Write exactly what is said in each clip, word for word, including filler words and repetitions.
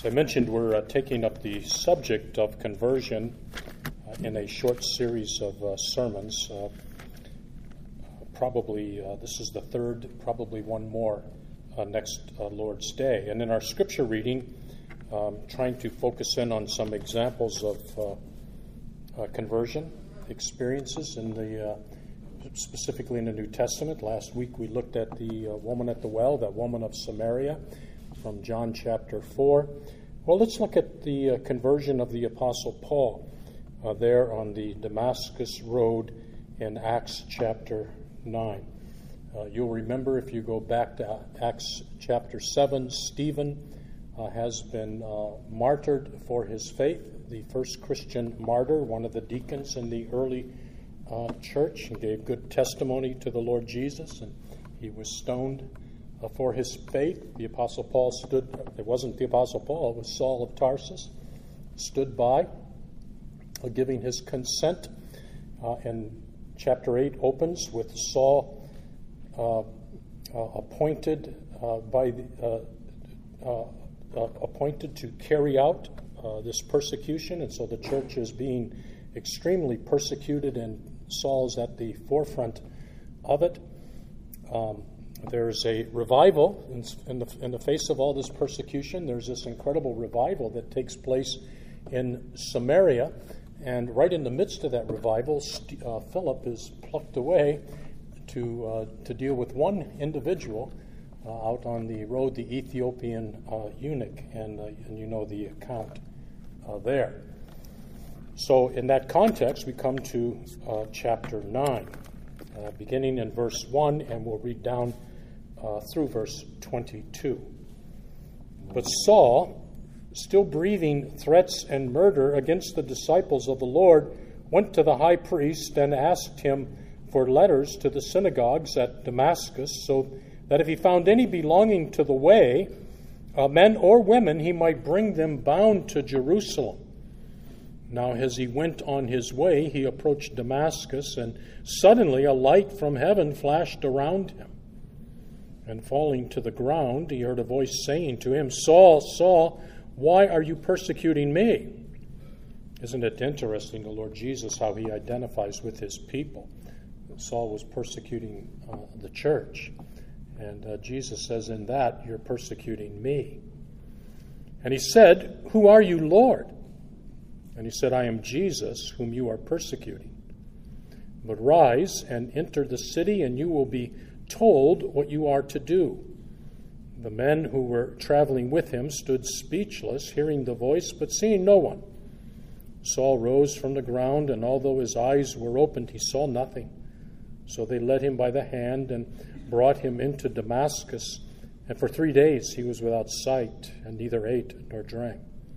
As I mentioned, we're uh, taking up the subject of conversion uh, in a short series of uh, sermons. Uh, probably, uh, this is the third, probably one more uh, next uh, Lord's Day. And in our scripture reading, um, trying to focus in on some examples of uh, uh, conversion experiences in the, uh, specifically in the New Testament. Last week we looked at the uh, woman at the well, that woman of Samaria, from John chapter four. Well, let's look at the uh, conversion of the Apostle Paul uh, there on the Damascus Road in Acts chapter nine. Uh, you'll remember, if you go back to Acts chapter seven, Stephen uh, has been uh, martyred for his faith, the first Christian martyr, one of the deacons in the early uh, church, and gave good testimony to the Lord Jesus, and he was stoned Uh, for his faith. The Apostle Paul stood, it wasn't the Apostle Paul, it was Saul of Tarsus, stood by, uh, giving his consent. Uh, and chapter eight opens with Saul uh, uh, appointed uh, by the, uh, uh, uh, appointed to carry out uh, this persecution, and so the church is being extremely persecuted, and Saul's at the forefront of it. Um, There's a revival in, in, the, in the face of all this persecution. There's this incredible revival that takes place in Samaria. And right in the midst of that revival, uh, Philip is plucked away to uh, to deal with one individual uh, out on the road, the Ethiopian uh, eunuch. And, uh, and you know the account uh, there. So in that context, we come to uh, chapter nine, uh, beginning in verse one, and we'll read down Uh, through verse twenty-two. But Saul, still breathing threats and murder against the disciples of the Lord, went to the high priest and asked him for letters to the synagogues at Damascus, so that if he found any belonging to the way, uh, men or women, he might bring them bound to Jerusalem. Now as he went on his way, he approached Damascus, and suddenly a light from heaven flashed around him. And falling to the ground, he heard a voice saying to him, "Saul, Saul, why are you persecuting me?" Isn't it interesting, the Lord Jesus, how he identifies with his people? Saul was persecuting uh, the church. And uh, Jesus says, in that, you're persecuting me. And he said, "Who are you, Lord?" And he said, "I am Jesus, whom you are persecuting. But rise and enter the city, and you will be told what you are to do." The men who were traveling with him stood speechless, hearing the voice, but seeing no one. Saul rose from the ground, and although his eyes were opened, he saw nothing. So they led him by the hand and brought him into Damascus, and for three days he was without sight, and neither ate nor drank.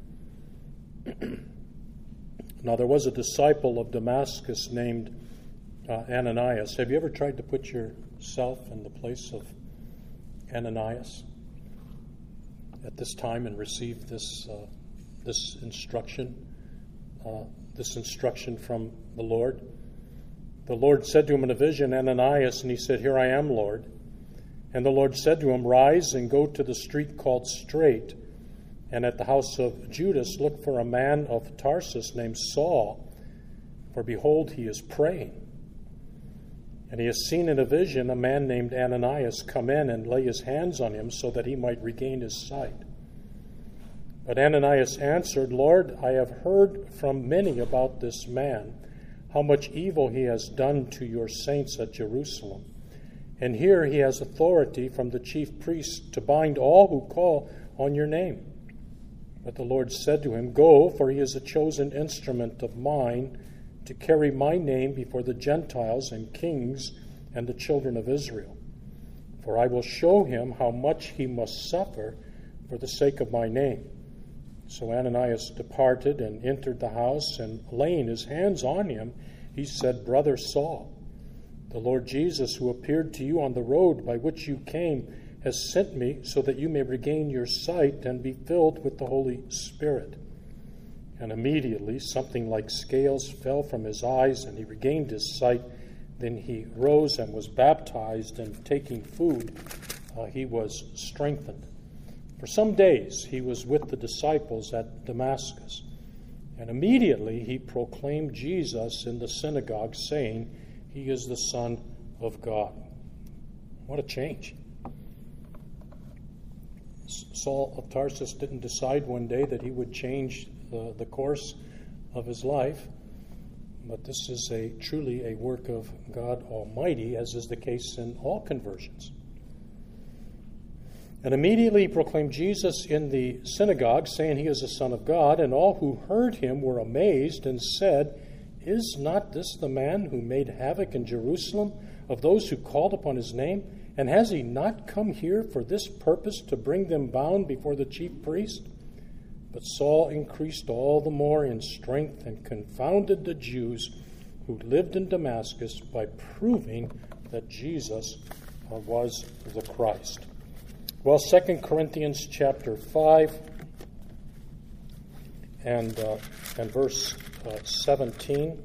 Now there was a disciple of Damascus named uh, Ananias. Have you ever tried to put your self in the place of Ananias at this time and receive this uh, this instruction, uh, this instruction from the Lord? The Lord said to him in a vision, "Ananias," and he said, "Here I am, Lord." And the Lord said to him, "Rise and go to the street called Straight, and at the house of Judas look for a man of Tarsus named Saul, for behold, he is praying. And he has seen in a vision a man named Ananias come in and lay his hands on him so that he might regain his sight." But Ananias answered, "Lord, I have heard from many about this man, how much evil he has done to your saints at Jerusalem. And here he has authority from the chief priests to bind all who call on your name." But the Lord said to him, "Go, for he is a chosen instrument of mine to carry my name before the Gentiles and kings and the children of Israel. For I will show him how much he must suffer for the sake of my name." So Ananias departed and entered the house, and laying his hands on him, he said, "Brother Saul, the Lord Jesus, who appeared to you on the road by which you came, has sent me so that you may regain your sight and be filled with the Holy Spirit." And immediately something like scales fell from his eyes, and he regained his sight. Then he rose and was baptized, and taking food, uh, he was strengthened. For some days he was with the disciples at Damascus, and immediately he proclaimed Jesus in the synagogue, saying, "He is the Son of God." What a change. Saul of Tarsus didn't decide one day that he would change the, the course of his life, but this is a truly a work of God Almighty, as is the case in all conversions. And immediately he proclaimed Jesus in the synagogue, saying, "He is the Son of God." And all who heard him were amazed and said, "Is not this the man who made havoc in Jerusalem of those who called upon his name? And has he not come here for this purpose, to bring them bound before the chief priest?" But Saul increased all the more in strength and confounded the Jews who lived in Damascus by proving that Jesus uh, was the Christ. Well, Second Corinthians chapter five and, uh, and verse uh, seventeen.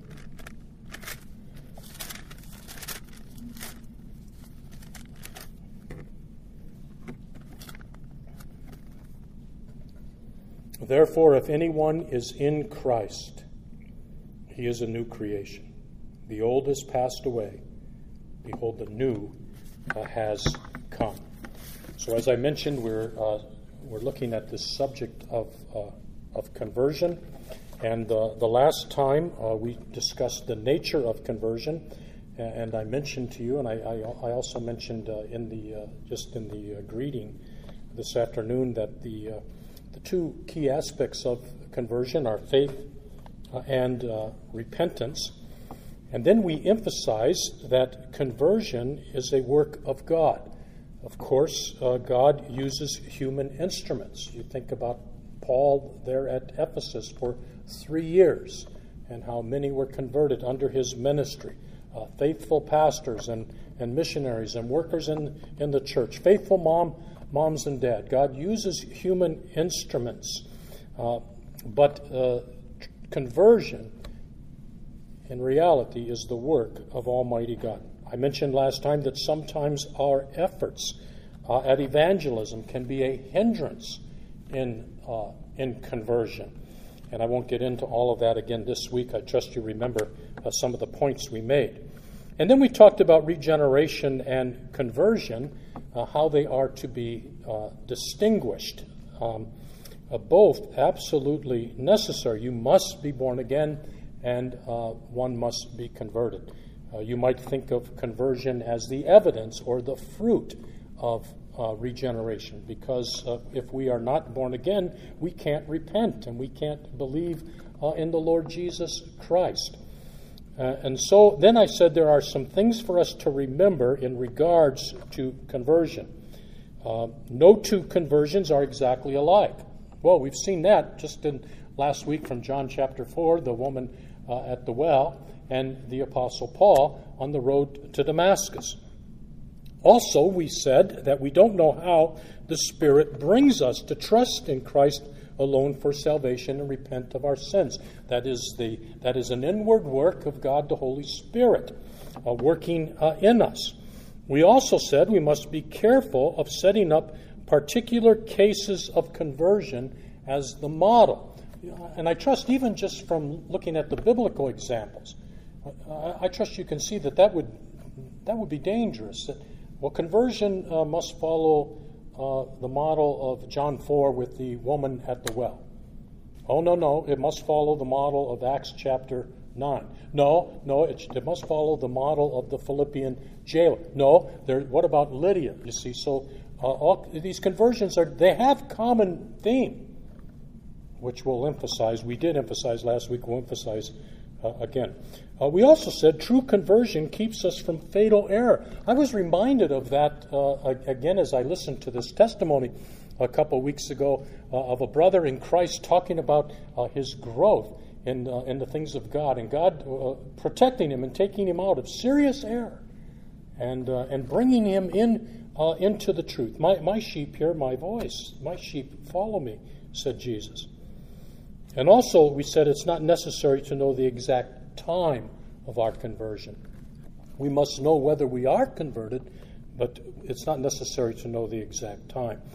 Therefore, if anyone is in Christ, he is a new creation. The old has passed away. Behold, the new uh, has come. So, as I mentioned, we're uh, we're looking at this subject of uh, of conversion, and uh, the last time uh, we discussed the nature of conversion, and I mentioned to you, and I I, I also mentioned uh, in the uh, just in the uh, greeting this afternoon that the uh, The two key aspects of conversion are faith uh, and uh, repentance. And then we emphasize that conversion is a work of God. Of course, uh, God uses human instruments. You think about Paul there at Ephesus for three years and how many were converted under his ministry. Uh, faithful pastors and, and missionaries and workers in, in the church. Faithful mom Moms and dad. God uses human instruments, uh, but uh, conversion, in reality, is the work of Almighty God. I mentioned last time that sometimes our efforts uh, at evangelism can be a hindrance in uh, in conversion, and I won't get into all of that again this week. I trust you remember uh, some of the points we made. And then we talked about regeneration and conversion, uh, how they are to be uh, distinguished. Um, uh, both absolutely necessary. You must be born again, and uh, one must be converted. Uh, you might think of conversion as the evidence or the fruit of uh, regeneration, because uh, if we are not born again, we can't repent and we can't believe uh, in the Lord Jesus Christ. Uh, and so then I said there are some things for us to remember in regards to conversion. Uh, no two conversions are exactly alike. Well, we've seen that just in last week from John chapter four, the woman uh, at the well, and the Apostle Paul on the road to Damascus. Also, we said that we don't know how the Spirit brings us to trust in Christ alone for salvation and repent of our sins. That is the that is an inward work of God the Holy Spirit uh, working uh, in us. We also said we must be careful of setting up particular cases of conversion as the model. And I trust even just from looking at the biblical examples, I, I trust you can see that that would, that would be dangerous. That, well, conversion uh, must follow Uh, the model of John four with the woman at the well. Oh, no, no, it must follow the model of Acts chapter nine. No, no, it, it must follow the model of the Philippian jailer. No, there, what about Lydia? You see, so uh, all these conversions, are they have common theme, which we'll emphasize. We did emphasize last week, we'll emphasize uh, again. Uh, we also said true conversion keeps us from fatal error. I was reminded of that uh, again as I listened to this testimony a couple weeks ago uh, of a brother in Christ talking about uh, his growth in, uh, in the things of God, and God uh, protecting him and taking him out of serious error and uh, and bringing him in uh, into the truth. My, my sheep hear my voice. My sheep follow me, said Jesus. And also, we said it's not necessary to know the exact time of our conversion. We must know whether we are converted, but it's not necessary to know the exact time.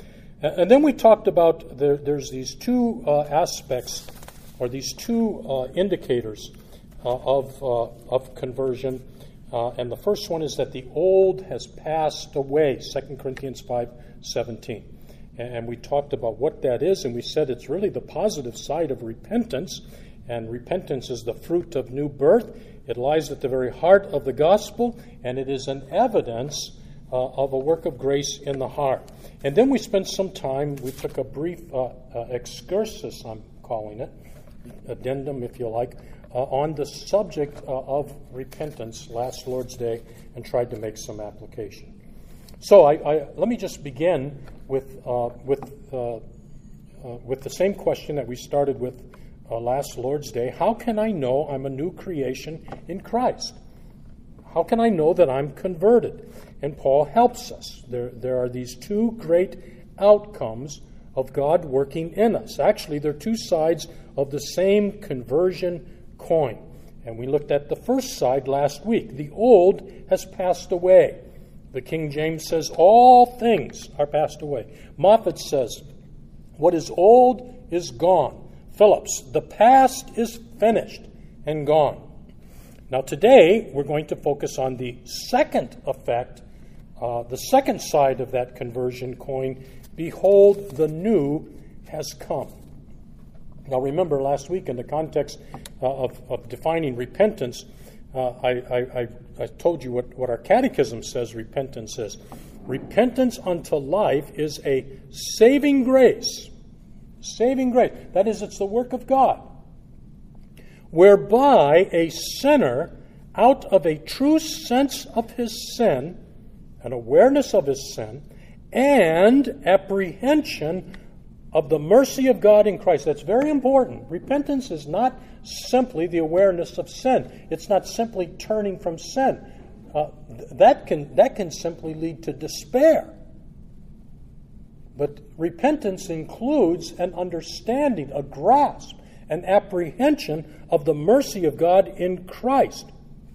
And then we talked about there, there's these two uh, aspects, or these two uh, indicators uh, of, uh, of conversion. Uh, and the first one is that the old has passed away, Second Corinthians five seventeen. And we talked about what that is, and we said it's really the positive side of repentance. And repentance is the fruit of new birth. It lies at the very heart of the gospel, and it is an evidence uh, of a work of grace in the heart. And then we spent some time, we took a brief uh, uh, excursus, I'm calling it, addendum if you like, uh, on the subject uh, of repentance last Lord's Day, and tried to make some application. So I, I, let me just begin with uh, with uh, uh, with the same question that we started with uh, last Lord's Day. How can I know I'm a new creation in Christ? How can I know that I'm converted? And Paul helps us. There, there are these two great outcomes of God working in us. Actually, they're two sides of the same conversion coin. And we looked at the first side last week. The old has passed away. The King James says, all things are passed away. Moffat says, what is old is gone. Phillips, the past is finished and gone. Now today, we're going to focus on the second effect, uh, the second side of that conversion coin. Behold, the new has come. Now remember, last week in the context uh, of, of defining repentance, uh, I, I, I, I told you what, what our catechism says repentance is. Repentance unto life is a saving grace. Saving grace. That is, it's the work of God, whereby a sinner, out of a true sense of his sin, an awareness of his sin, and apprehension of the mercy of God in Christ. That's very important. Repentance is not simply the awareness of sin. It's not simply turning from sin. Uh, that can that can simply lead to despair. But repentance includes an understanding, a grasp, an apprehension of the mercy of God in Christ.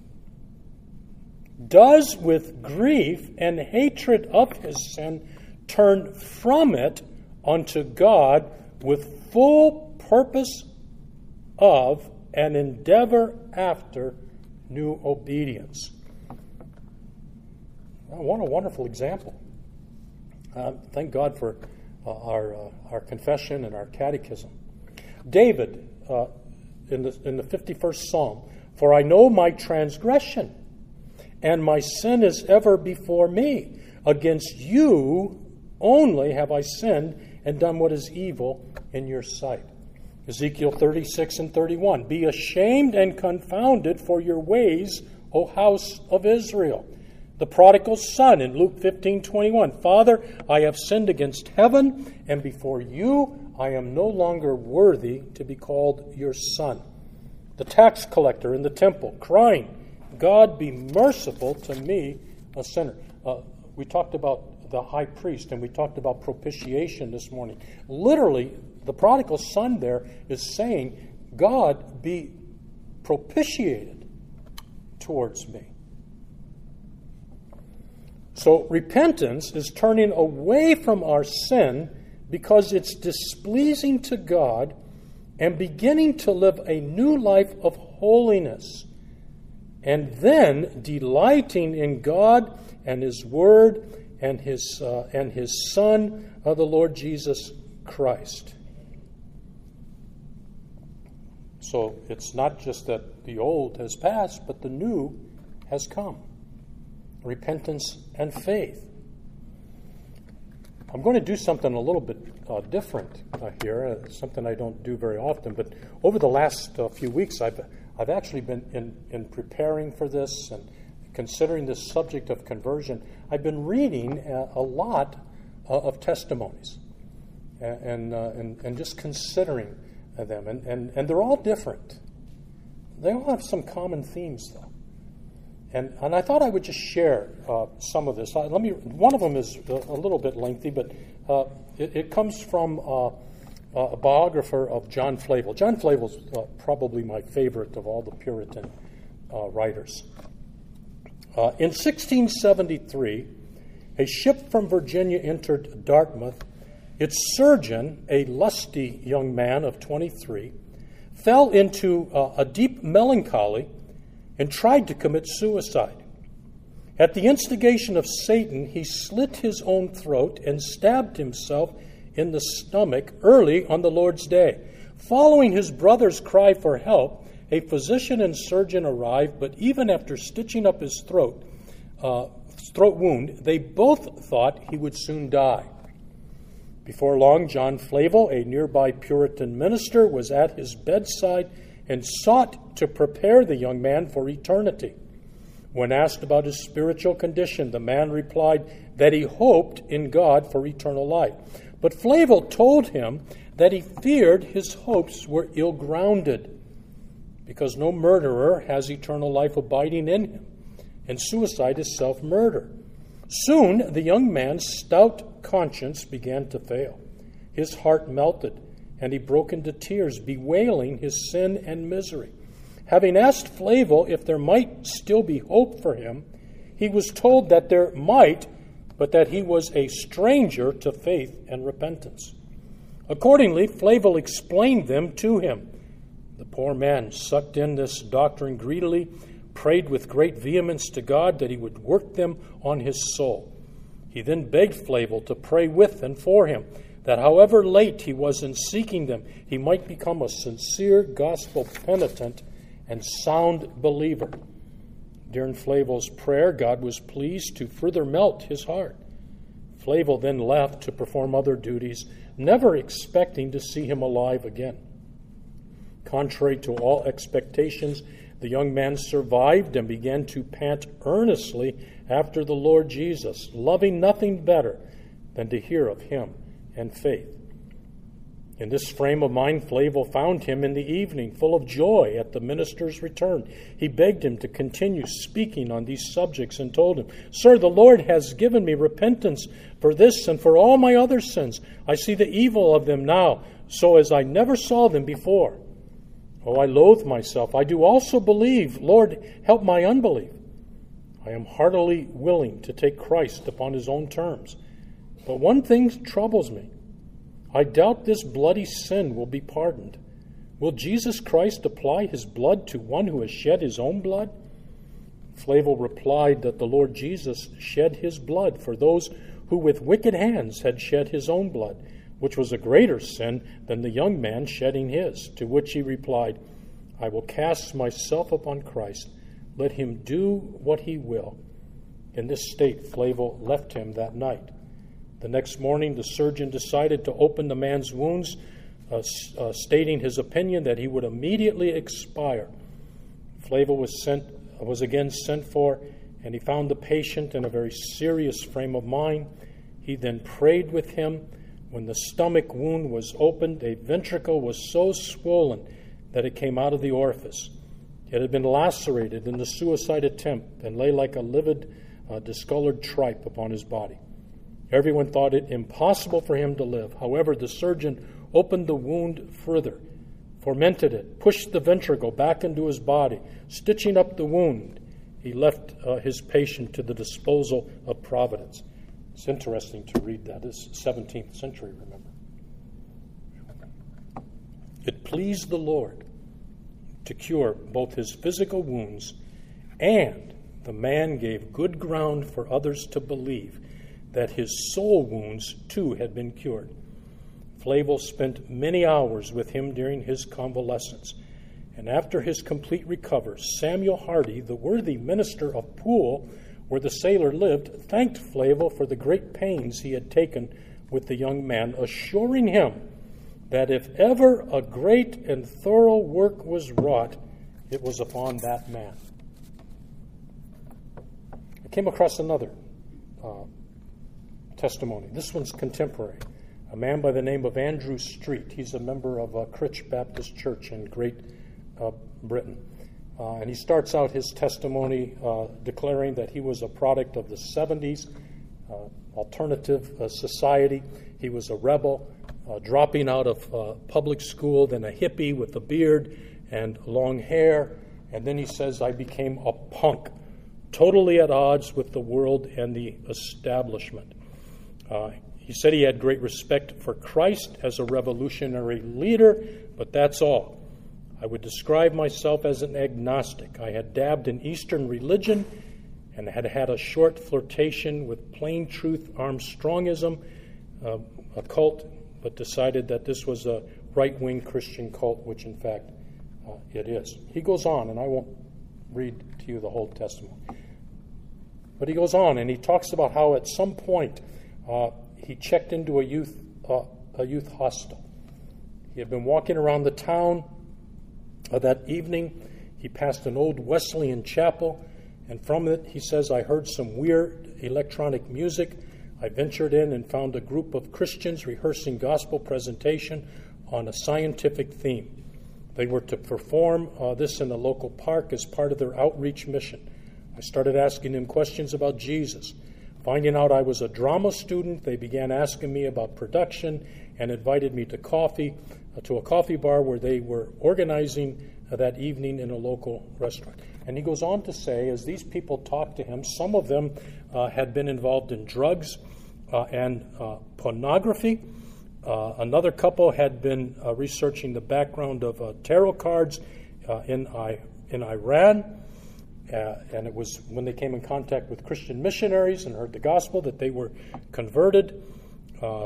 Does with grief and hatred of his sin turn from it unto God with full purpose of and endeavor after new obedience. Well, what a wonderful example. Uh, thank God for uh, our uh, our confession and our catechism. David, uh, in the in the fifty-first Psalm, for I know my transgression, and my sin is ever before me. Against you only have I sinned and done what is evil in your sight. Ezekiel thirty-six and thirty-one. Be ashamed and confounded for your ways, O house of Israel. The prodigal son in Luke fifteen twenty-one. Father, I have sinned against heaven, and before you I am no longer worthy to be called your son. The tax collector in the temple, crying, God be merciful to me, a sinner. Uh, we talked about the high priest, and we talked about propitiation this morning. Literally, the prodigal son there is saying, God be propitiated towards me. So repentance is turning away from our sin because it's displeasing to God and beginning to live a new life of holiness, and then delighting in God and His Word and His uh, and His Son, uh, the Lord Jesus Christ. So it's not just that the old has passed, but the new has come. Repentance and faith. I'm going to do something a little bit uh, different uh, here, uh, something I don't do very often, but over the last uh, few weeks I've I've actually been in, in preparing for this and considering this subject of conversion. I've been reading uh, a lot uh, of testimonies and and, uh, and and just considering uh, them, and, and, and they're all different. They all have some common themes, though. And and I thought I would just share uh, some of this. Uh, let me. One of them is a, a little bit lengthy, but uh, it, it comes from uh, a biographer of John Flavel. John Flavel's uh, probably my favorite of all the Puritan uh, writers. Uh, in sixteen seventy-three, a ship from Virginia entered Dartmouth, Its surgeon, a lusty young man of twenty-three, fell into uh, a deep melancholy and tried to commit suicide. At the instigation of Satan, he slit his own throat and stabbed himself in the stomach early on the Lord's day. Following his brother's cry for help, a physician and surgeon arrived, but even after stitching up his throat, uh, throat wound, they both thought he would soon die. Before long, John Flavel, a nearby Puritan minister, was at his bedside and sought to prepare the young man for eternity. When asked about his spiritual condition, the man replied that he hoped in God for eternal life. But Flavel told him that he feared his hopes were ill-grounded, because no murderer has eternal life abiding in him, and suicide is self-murder. Soon the young man's stout conscience began to fail. His heart melted, and he broke into tears, bewailing his sin and misery. Having asked Flavel if there might still be hope for him, he was told that there might, but that he was a stranger to faith and repentance. Accordingly, Flavel explained them to him. The poor man sucked in this doctrine greedily, prayed with great vehemence to God that he would work them on his soul. He then begged Flavel to pray with and for him, that however late he was in seeking them, he might become a sincere gospel penitent and sound believer. During Flavel's prayer, God was pleased to further melt his heart. Flavel then left to perform other duties, never expecting to see him alive again. Contrary to all expectations, the young man survived and began to pant earnestly after the Lord Jesus, loving nothing better than to hear of him and faith. In this frame of mind, Flavel found him in the evening, full of joy at the minister's return. He begged him to continue speaking on these subjects and told him, "Sir, the Lord has given me repentance for this and for all my other sins. I see the evil of them now, so as I never saw them before. Oh, I loathe myself. I do also believe. Lord, help my unbelief. I am heartily willing to take Christ upon his own terms. But one thing troubles me. I doubt this bloody sin will be pardoned. Will Jesus Christ apply his blood to one who has shed his own blood?" Flavel replied that the Lord Jesus shed his blood for those who with wicked hands had shed his own blood, which was a greater sin than the young man shedding his. To which he replied, "I will cast myself upon Christ. Let him do what he will." In this state, Flavel left him that night. The next morning, the surgeon decided to open the man's wounds, uh, uh, stating his opinion that he would immediately expire. Flavel was sent, was again sent for, and he found the patient in a very serious frame of mind. He then prayed with him. When the stomach wound was opened, a ventricle was so swollen that it came out of the orifice. It had been lacerated in the suicide attempt and lay like a livid, uh, discolored tripe upon his body. Everyone thought it impossible for him to live. However, the surgeon opened the wound further, fomented it, pushed the ventricle back into his body. Stitching up the wound, he left uh, his patient to the disposal of Providence. It's interesting to read that. It's seventeenth century, remember. It pleased the Lord to cure both his physical wounds, and the man gave good ground for others to believe that his soul wounds too had been cured. Flavel spent many hours with him during his convalescence, and after his complete recovery, Samuel Hardy, the worthy minister of Poole, where the sailor lived, thanked Flavel for the great pains he had taken with the young man, assuring him that if ever a great and thorough work was wrought, it was upon that man. I came across another uh, testimony. This one's contemporary. A man by the name of Andrew Street. He's a member of uh, Critch Baptist Church in Great uh, Britain. Uh, and he starts out his testimony uh, declaring that he was a product of the seventies uh, alternative uh, society. He was a rebel, uh, dropping out of uh, public school, then a hippie with a beard and long hair. And then he says, "I became a punk, totally at odds with the world and the establishment." Uh, He said he had great respect for Christ as a revolutionary leader, but that's all. I would describe myself as an agnostic. I had dabbed in Eastern religion and had had a short flirtation with plain truth Armstrongism, uh, a cult, but decided that this was a right-wing Christian cult, which in fact uh, it is. He goes on, and I won't read to you the whole testimony. But he goes on, and he talks about how at some point uh, he checked into a youth uh, a youth hostel. He had been walking around the town uh, that evening. He passed an old Wesleyan chapel, and from it, he says, I heard some weird electronic music. I ventured in and found a group of Christians rehearsing gospel presentation on a scientific theme. They were to perform uh, this in a local park as part of their outreach mission. I started asking them questions about Jesus. Finding out I was a drama student, they began asking me about production and invited me to coffee, uh, to a coffee bar where they were organizing uh, that evening in a local restaurant. And he goes on to say, as these people talked to him, some of them uh, had been involved in drugs uh, and uh, pornography. Uh, another couple had been uh, researching the background of uh, tarot cards uh, in I, in Iran. Uh, and it was when they came in contact with Christian missionaries and heard the gospel that they were converted. Uh,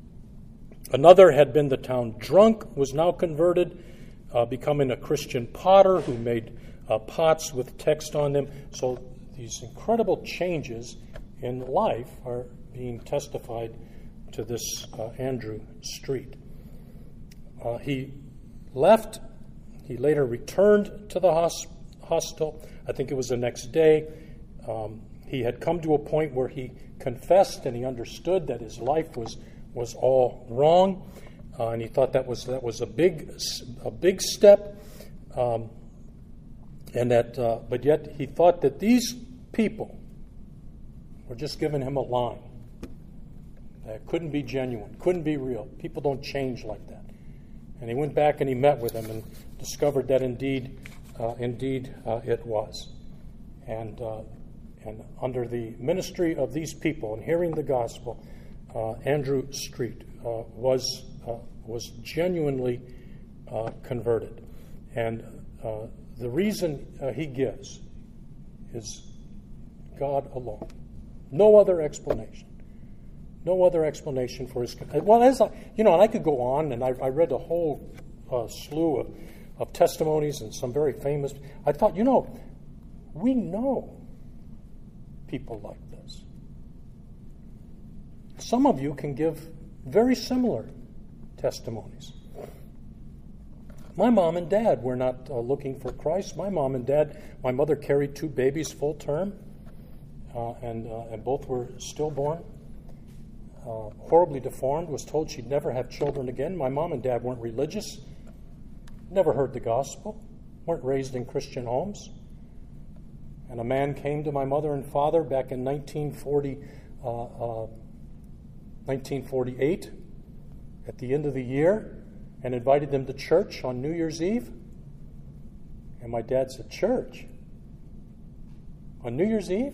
another had been the town drunk, was now converted, uh, becoming a Christian potter who made uh, pots with text on them. So these incredible changes in life are being testified to this uh, Andrew Street. Uh, he left. He later returned to the hos- hostel. I think it was the next day. Um, he had come to a point where he confessed and he understood that his life was was all wrong, uh, and he thought that was that was a big a big step, um, and that uh, but yet he thought that these people were just giving him a line. That couldn't be genuine, couldn't be real. People don't change like that. And he went back and he met with them and discovered that indeed. Uh, indeed, uh, it was. And uh, and under the ministry of these people and hearing the gospel, uh, Andrew Street uh, was uh, was genuinely uh, converted. And uh, the reason uh, he gives is God alone. No other explanation. No other explanation for his. Well, as I, you know, and I could go on, and I, I read a whole uh, slew of. of testimonies and some very famous. I thought, you know, we know people like this. Some of you can give very similar testimonies. My mom and dad were not uh, looking for Christ. My mom and dad, my mother carried two babies full term, uh, and, uh, and both were stillborn. Uh, horribly deformed, was told she'd never have children again. My mom and dad weren't religious. Never heard the gospel, weren't raised in Christian homes. And a man came to my mother and father back in nineteen forty, uh, uh, nineteen forty-eight, at the end of the year, and invited them to church on New Year's Eve. And my dad said, church? On New Year's Eve?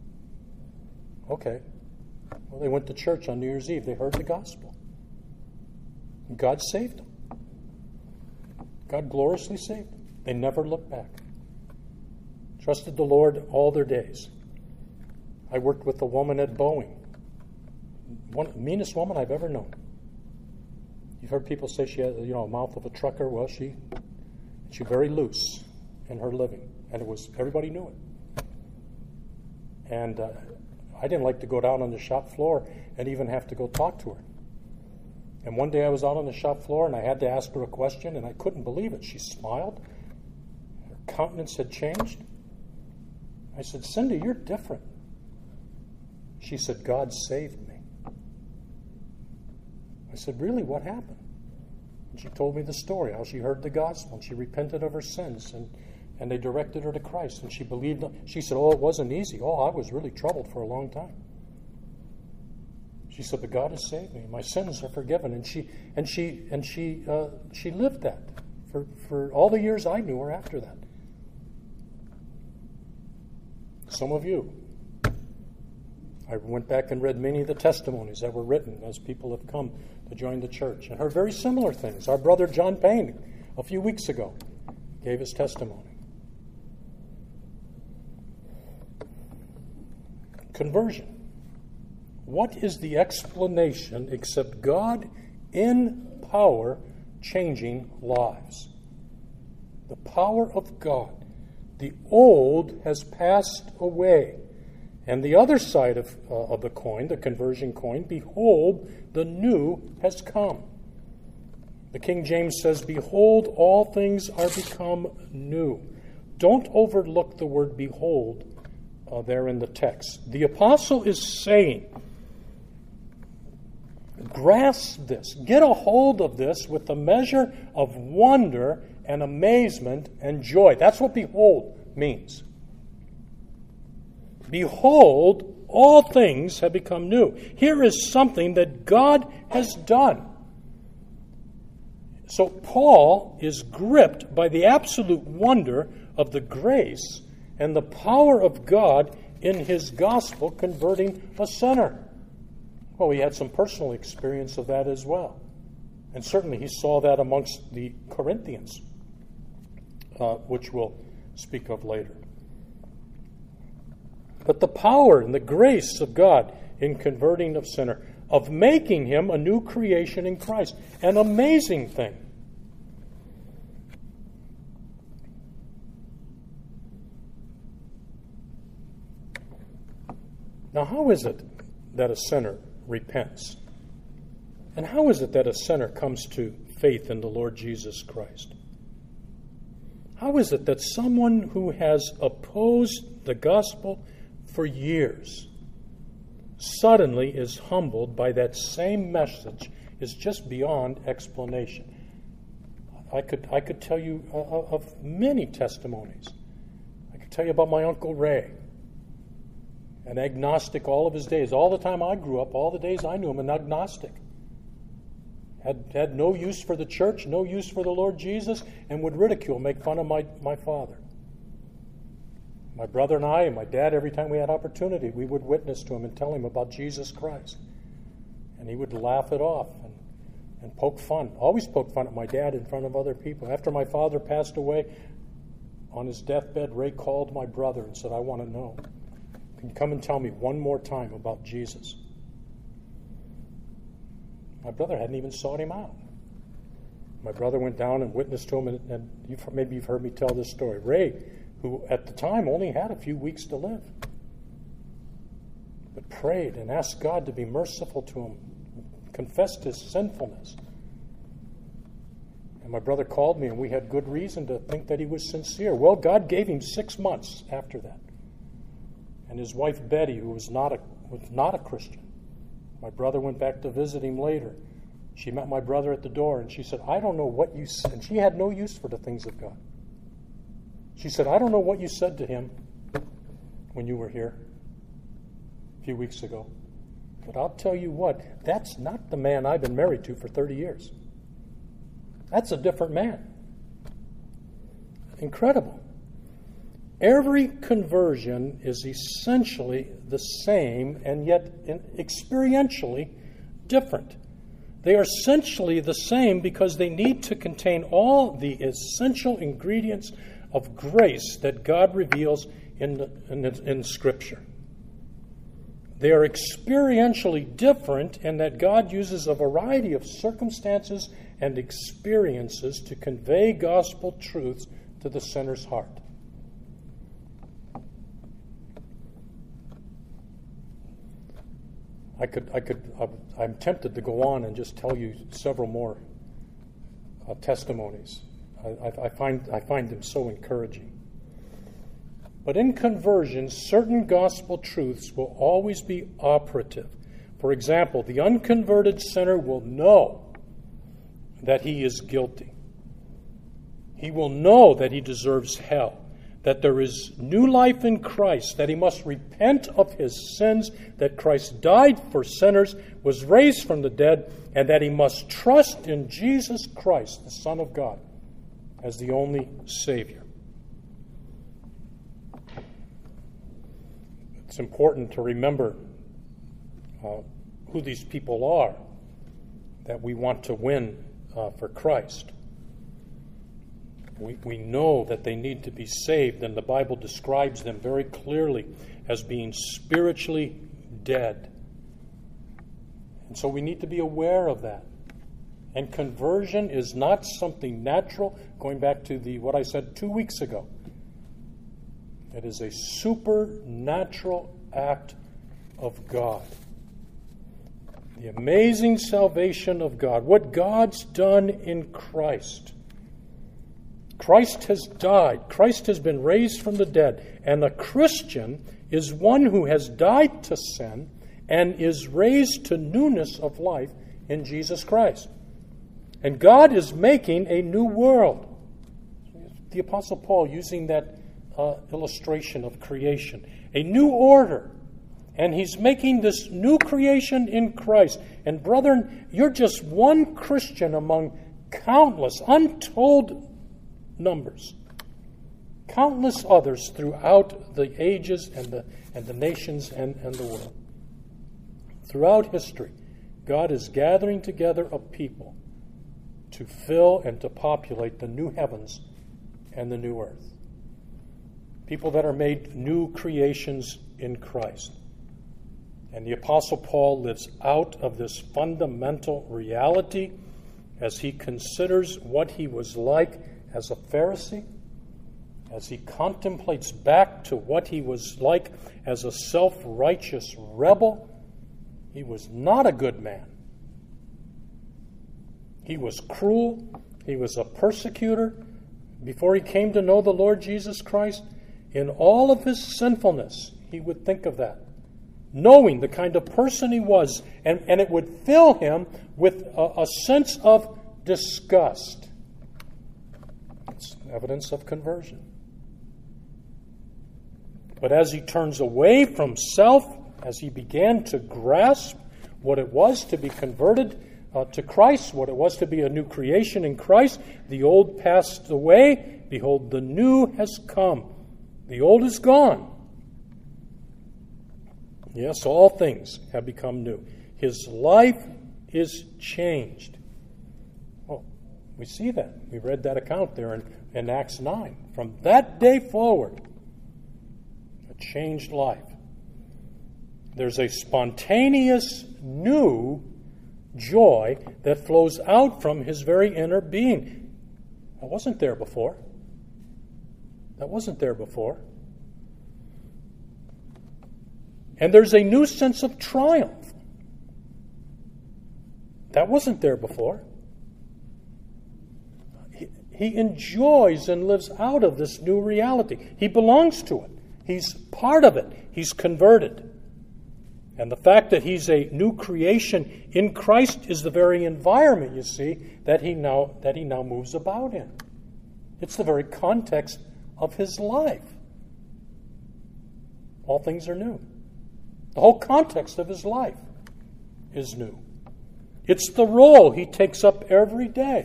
Okay. Well, they went to church on New Year's Eve. They heard the gospel. And God saved them. God gloriously saved them. They never looked back. Trusted the Lord all their days. I worked with a woman at Boeing. One meanest woman I've ever known. You've heard people say she had, you know, a mouth of a trucker. Well, she she very loose in her living, and it was everybody knew it. And uh, I didn't like to go down on the shop floor and even have to go talk to her. And one day I was out on the shop floor and I had to ask her a question, and I couldn't believe it. She smiled. Her countenance had changed. I said, Cindy, you're different. She said, God saved me. I said, really, what happened? And she told me the story, how she heard the gospel, and she repented of her sins, and, and they directed her to Christ, and she believed. She said, oh, it wasn't easy. Oh, I was really troubled for a long time. She said, but God has saved me. My sins are forgiven. And she and she and she uh, she lived that for, for all the years I knew her after that. Some of you, I went back and read many of the testimonies that were written as people have come to join the church and heard very similar things. Our brother John Payne, a few weeks ago, gave his testimony. Conversion. What is the explanation except God in power changing lives? The power of God. The old has passed away. And the other side of, uh, of the coin, the conversion coin, behold, the new has come. The King James says, behold, all things are become new. Don't overlook the word behold uh, there in the text. The apostle is saying, grasp this, get a hold of this with a measure of wonder and amazement and joy. That's what behold means. Behold, all things have become new. Here is something that God has done. So Paul is gripped by the absolute wonder of the grace and the power of God in his gospel converting a sinner. Well, he had some personal experience of that as well. And certainly he saw that amongst the Corinthians, uh, which we'll speak of later. But the power and the grace of God in converting a sinner, of making him a new creation in Christ, an amazing thing. Now, how is it that a sinner repents? And how is it that a sinner comes to faith in the Lord Jesus Christ? How is it that someone who has opposed the gospel for years suddenly is humbled by that same message is just beyond explanation? I could I could tell you uh, of many testimonies. I could tell you about my Uncle Ray, an agnostic all of his days. All the time I grew up, all the days I knew him, an agnostic. Had, had no use for the church, no use for the Lord Jesus, and would ridicule, make fun of my, my father. My brother and I and my dad, every time we had opportunity, we would witness to him and tell him about Jesus Christ. And he would laugh it off and, and poke fun. Always poke fun at my dad in front of other people. After my father passed away, on his deathbed, Ray called my brother and said, I want to know. Can you come and tell me one more time about Jesus? My brother hadn't even sought him out. My brother went down and witnessed to him, and, and you've, maybe you've heard me tell this story. Ray, who at the time only had a few weeks to live, but prayed and asked God to be merciful to him, confessed his sinfulness. And my brother called me, and we had good reason to think that he was sincere. Well, God gave him six months after that. And his wife Betty, who was not a was not a Christian, my brother went back to visit him later. She met my brother at the door, and she said, I don't know what you said. And she had no use for the things of God. She said, I don't know what you said to him when you were here a few weeks ago. But I'll tell you what, that's not the man I've been married to for thirty years. That's a different man. Incredible. Every conversion is essentially the same and yet experientially different. They are essentially the same because they need to contain all the essential ingredients of grace that God reveals in, the, in, the, in Scripture. They are experientially different in that God uses a variety of circumstances and experiences to convey gospel truths to the sinner's heart. I could, I could, I'm tempted to go on and just tell you several more uh, testimonies. I, I, I find, I find them so encouraging. But in conversion, certain gospel truths will always be operative. For example, the unconverted sinner will know that he is guilty. He will know that he deserves hell, that there is new life in Christ, that he must repent of his sins, that Christ died for sinners, was raised from the dead, and that he must trust in Jesus Christ, the Son of God, as the only Savior. It's important to remember uh, who these people are that we want to win uh, for Christ. We, we know that they need to be saved, and the Bible describes them very clearly as being spiritually dead. And so we need to be aware of that. And conversion is not something natural, going back to the what I said two weeks ago. It is a supernatural act of God. The amazing salvation of God. What God's done in Christ. Christ has died. Christ has been raised from the dead. And a Christian is one who has died to sin and is raised to newness of life in Jesus Christ. And God is making a new world. The Apostle Paul using that uh, illustration of creation. A new order. And he's making this new creation in Christ. And brethren, you're just one Christian among countless, untold numbers. Countless others throughout the ages and the, and the nations and, and the world. Throughout history, God is gathering together a people to fill and to populate the new heavens and the new earth. People that are made new creations in Christ. And the Apostle Paul lives out of this fundamental reality as he considers what he was like as a Pharisee, as he contemplates back to what he was like as a self-righteous rebel. He was not a good man. He was cruel. He was a persecutor. Before he came to know the Lord Jesus Christ, in all of his sinfulness, he would think of that, knowing the kind of person he was, and, and it would fill him with a, a sense of disgust. It's evidence of conversion. But as he turns away from self, as he began to grasp what it was to be converted uh, to Christ, what it was to be a new creation in Christ, the old passed away. Behold, the new has come. The old is gone. Yes, all things have become new. His life is changed. Well, we see that. We read that account there in, in Acts nine. From that day forward, a changed life. There's a spontaneous new joy that flows out from his very inner being. That wasn't there before. That wasn't there before. And there's a new sense of triumph. That wasn't there before. He, he enjoys and lives out of this new reality. He belongs to it. He's part of it. He's converted. And the fact that he's a new creation in Christ is the very environment, you see, that he now that he now moves about in. It's the very context of his life. All things are new. The whole context of his life is new. It's the role he takes up every day.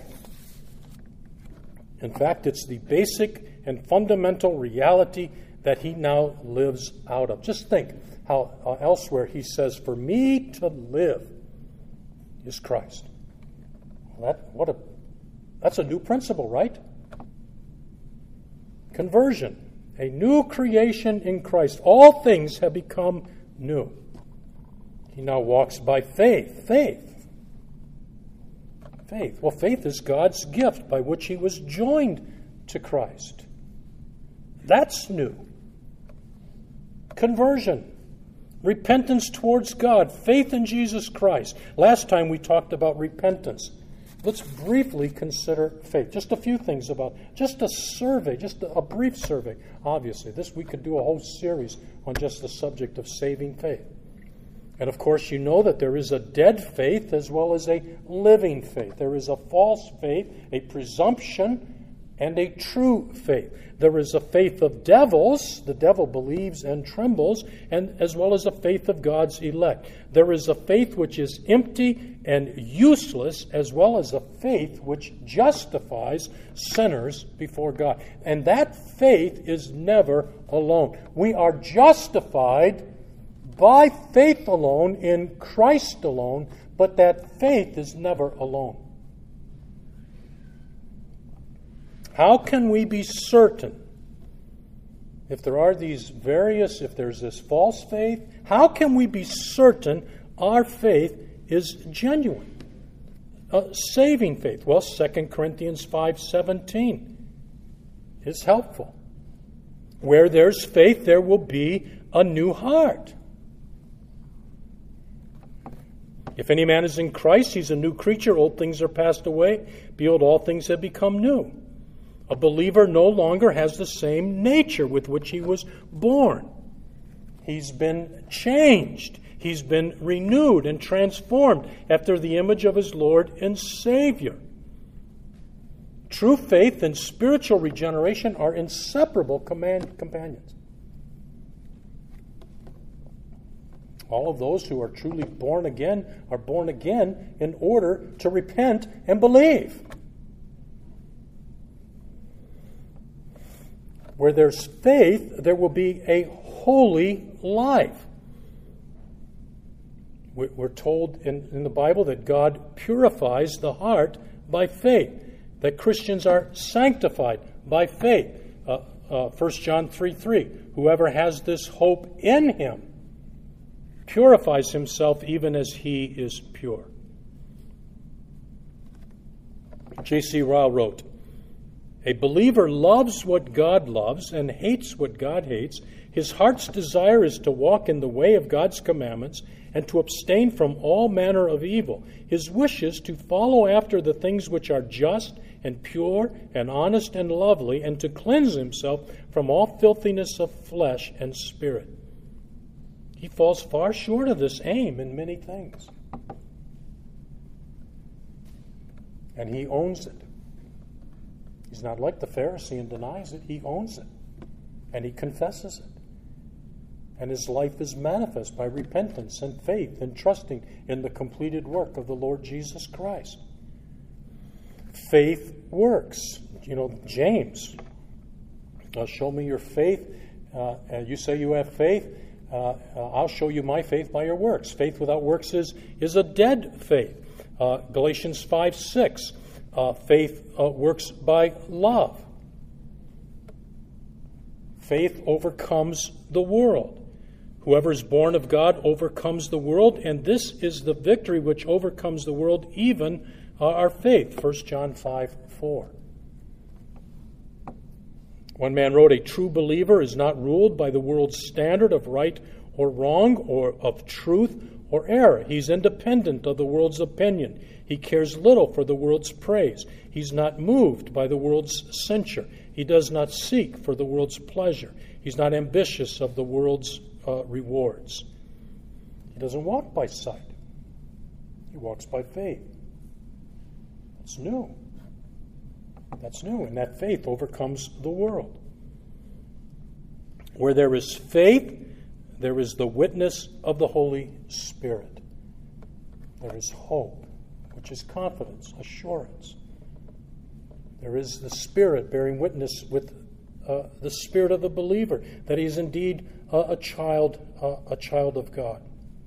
In fact, it's the basic and fundamental reality that he now lives out of. Just think how uh, elsewhere he says, "For me to live is Christ." Well, that what a that's a new principle, right? Conversion, a new creation in Christ. All things have become new. He now walks by faith. Faith. Faith. Well, faith is God's gift by which he was joined to Christ. That's new. Conversion. Repentance towards God. Faith in Jesus Christ. Last time we talked about repentance. Let's briefly consider faith. Just a few things about, just a survey, just a, a brief survey. Obviously, this we could do a whole series on just the subject of saving faith. And of course, you know that there is a dead faith as well as a living faith. There is a false faith, a presumption, and a true faith. There is a faith of devils, the devil believes and trembles, and as well as a faith of God's elect. There is a faith which is empty and useless, as well as a faith which justifies sinners before God. And that faith is never alone. We are justified by faith alone, in Christ alone, but that faith is never alone. How can we be certain, if there are these various, if there's this false faith, how can we be certain our faith is genuine? Uh, saving faith. Well, Second Corinthians five seventeen is helpful. Where there's faith, there will be a new heart. If any man is in Christ, he's a new creature. Old things are passed away. Behold, all things have become new. A believer no longer has the same nature with which he was born. He's been changed. He's been renewed and transformed after the image of his Lord and Savior. True faith and spiritual regeneration are inseparable command companions. All of those who are truly born again are born again in order to repent and believe. Where there's faith, there will be a holy life. We're told in, in the Bible that God purifies the heart by faith, that Christians are sanctified by faith. Uh, uh, First John three three, whoever has this hope in him purifies himself even as he is pure. J C Ryle wrote, a believer loves what God loves and hates what God hates. His heart's desire is to walk in the way of God's commandments and to abstain from all manner of evil. His wish is to follow after the things which are just and pure and honest and lovely, and to cleanse himself from all filthiness of flesh and spirit. He falls far short of this aim in many things. And he owns it. He's not like the Pharisee and denies it. He owns it. And he confesses it. And his life is manifest by repentance and faith and trusting in the completed work of the Lord Jesus Christ. Faith works. You know, James, uh, show me your faith. Uh, you say you have faith. Uh, uh, I'll show you my faith by your works. Faith without works is, is a dead faith. Uh, Galatians five six. Uh, faith uh, works by love. Faith overcomes the world. Whoever is born of God overcomes the world, and this is the victory which overcomes the world, even uh, our faith. First John five four. One man wrote, a true believer is not ruled by the world's standard of right or wrong, or of truth or error. He's independent of the world's opinion. He cares little for the world's praise. He's not moved by the world's censure. He does not seek for the world's pleasure. He's not ambitious of the world's uh, rewards. He doesn't walk by sight. He walks by faith. That's new. That's new, and that faith overcomes the world. Where there is faith, there is the witness of the Holy Spirit. There is hope, which is confidence, assurance. There is the Spirit bearing witness with uh, the spirit of the believer that he is indeed uh, a child, uh, a child of God.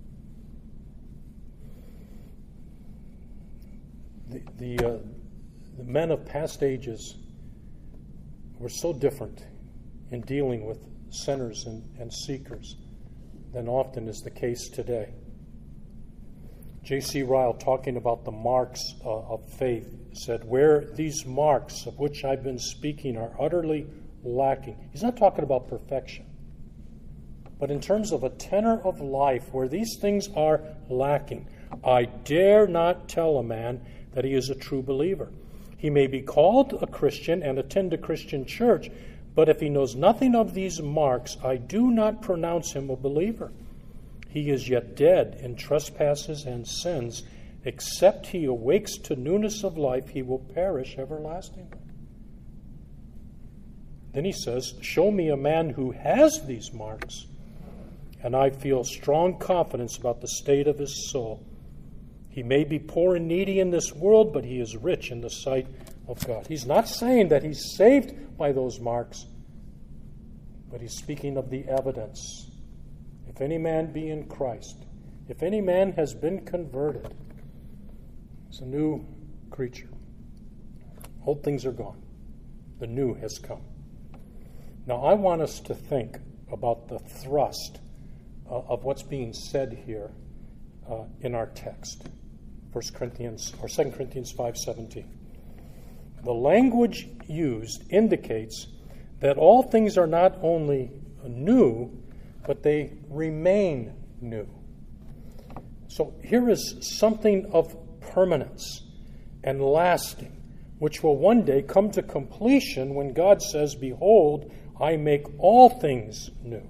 The the, uh, the men of past ages were so different in dealing with sinners and, and seekers than often is the case today. J C Ryle, talking about the marks uh, of faith, said, where these marks of which I've been speaking are utterly lacking. He's not talking about perfection. But in terms of a tenor of life where these things are lacking, I dare not tell a man that he is a true believer. He may be called a Christian and attend a Christian church, but if he knows nothing of these marks, I do not pronounce him a believer. He is yet dead in trespasses and sins. Except he awakes to newness of life, he will perish everlastingly. Then he says, show me a man who has these marks, and I feel strong confidence about the state of his soul. He may be poor and needy in this world, but he is rich in the sight of God. He's not saying that he's saved by those marks, but he's speaking of the evidence. If any man be in Christ, if any man has been converted, it's a new creature. Old things are gone. The new has come. Now, I want us to think about the thrust uh, of what's being said here uh, in our text, First Corinthians or Second Corinthians five seventeen. The language used indicates that all things are not only new, but they remain new. So here is something of permanence and lasting, which will one day come to completion when God says, "Behold, I make all things new."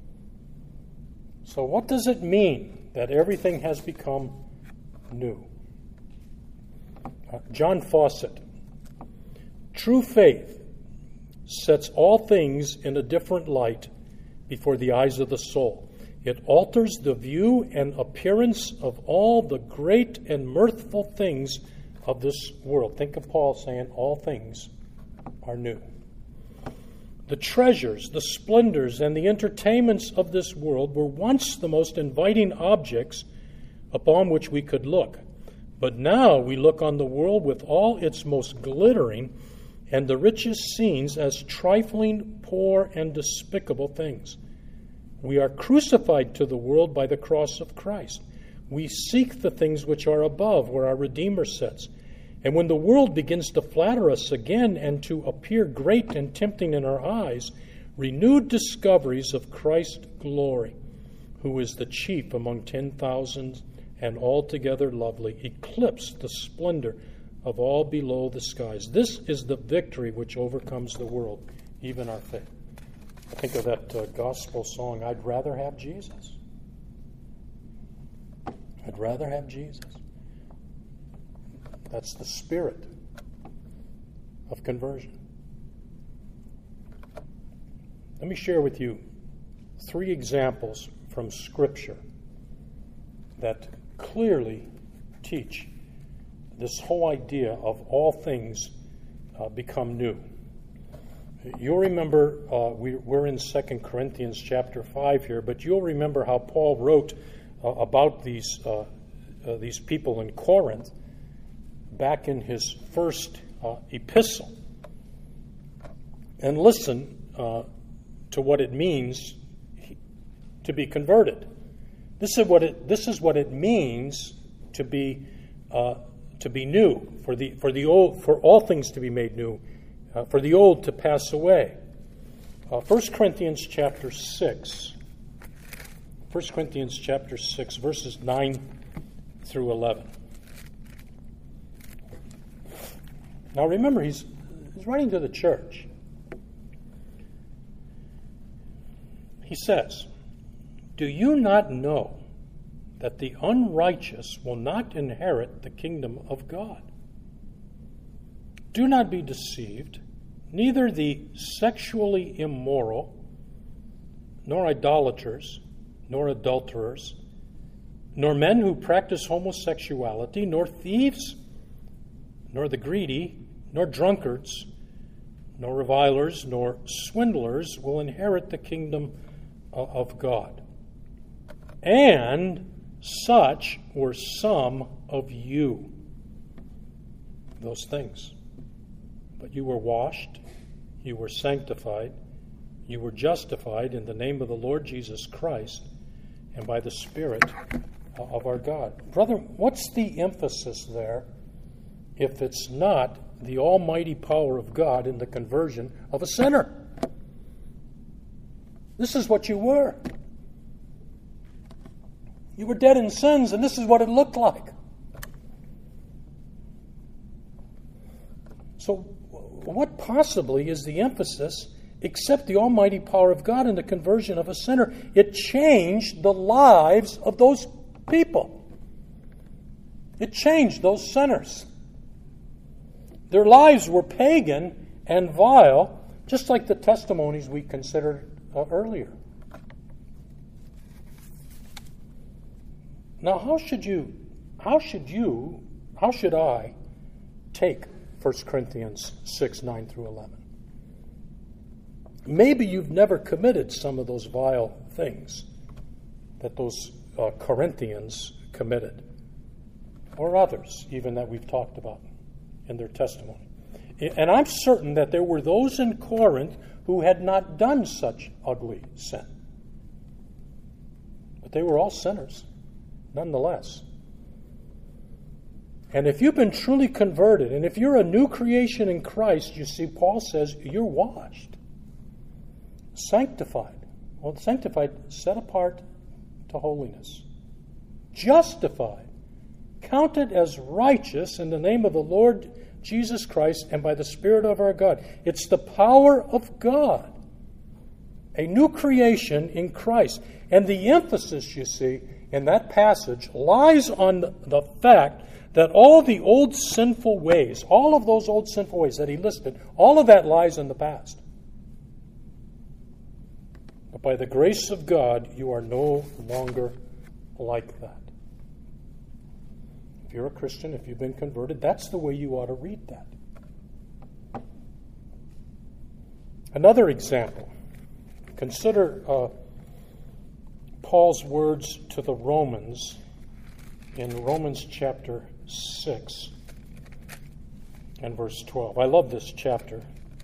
So what does it mean that everything has become new? Uh, John Fawcett, true faith sets all things in a different light before the eyes of the soul. It alters the view and appearance of all the great and mirthful things of this world. Think of Paul saying, all things are new. The treasures, the splendors, and the entertainments of this world were once the most inviting objects upon which we could look. But now we look on the world with all its most glittering and the richest scenes as trifling, poor, and despicable things. We are crucified to the world by the cross of Christ. We seek the things which are above, where our Redeemer sits. And when the world begins to flatter us again and to appear great and tempting in our eyes, renewed discoveries of Christ's glory, who is the chief among ten thousands and altogether lovely, eclipse the splendor of all below the skies. This is the victory which overcomes the world, even our faith. I think of that uh, gospel song, I'd rather have Jesus. I'd rather have Jesus. That's the spirit of conversion. Let me share with you three examples from Scripture that clearly teach this whole idea of all things uh, become new. You'll remember, uh, we, we're in Second Corinthians chapter five here, but you'll remember how Paul wrote uh, about these, uh, uh, these people in Corinth back in his first uh, epistle. And listen uh, to what it means to be converted. This is what it, this is what it means to be uh, to be new, for the for the old, for all things to be made new, uh, for the old to pass away. Uh, First Corinthians chapter six. First Corinthians chapter six, verses nine through eleven. Now remember, he's he's writing to the church. He says, "Do you not know that the unrighteous will not inherit the kingdom of God? Do not be deceived, neither the sexually immoral, nor idolaters, nor adulterers, nor men who practice homosexuality, nor thieves, nor the greedy, nor drunkards, nor revilers, nor swindlers will inherit the kingdom of God. And such were some of you." Those things. "But you were washed, you were sanctified, you were justified in the name of the Lord Jesus Christ and by the Spirit of our God." Brother, what's the emphasis there if it's not the almighty power of God in the conversion of a sinner? This is what you were. You were dead in sins, and this is what it looked like. So what possibly is the emphasis except the almighty power of God in the conversion of a sinner? It changed the lives of those people. It changed those sinners. Their lives were pagan and vile, just like the testimonies we considered uh, earlier. Now, how should you, how should you, how should I take First Corinthians six, nine through eleven? Maybe you've never committed some of those vile things that those uh, Corinthians committed, or others even that we've talked about in their testimony. And I'm certain that there were those in Corinth who had not done such ugly sin. But they were all sinners, nonetheless. And if you've been truly converted, and if you're a new creation in Christ, you see, Paul says you're washed, sanctified. Well, sanctified, set apart to holiness, justified, counted as righteous in the name of the Lord Jesus Christ and by the Spirit of our God. It's the power of God, a new creation in Christ. And the emphasis, you see, in that passage lies on the fact that all the old sinful ways, all of those old sinful ways that he listed, all of that lies in the past. But by the grace of God, you are no longer like that. If you're a Christian, if you've been converted, that's the way you ought to read that. Another example. Consider uh, Paul's words to the Romans in Romans chapter six and verse twelve. I love this chapter.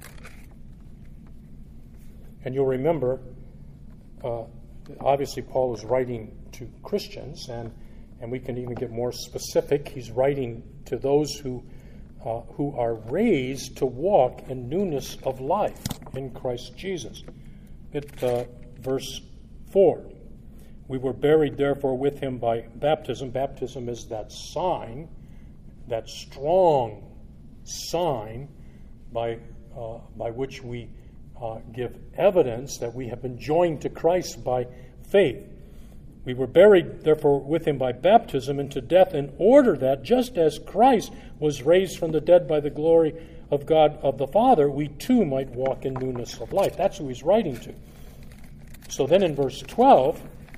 And you'll remember, uh, obviously Paul is writing to Christians, and, and we can even get more specific. He's writing to those who, uh, who are raised to walk in newness of life in Christ Jesus. It, uh, verse four. We were buried, therefore, with him by baptism. Baptism is that sign, that strong sign by, uh, by which we uh, give evidence that we have been joined to Christ by faith. We were buried, therefore, with him by baptism into death, in order that, just as Christ was raised from the dead by the glory of God of the Father, we too might walk in newness of life. That's who he's writing to. So then in verse twelve,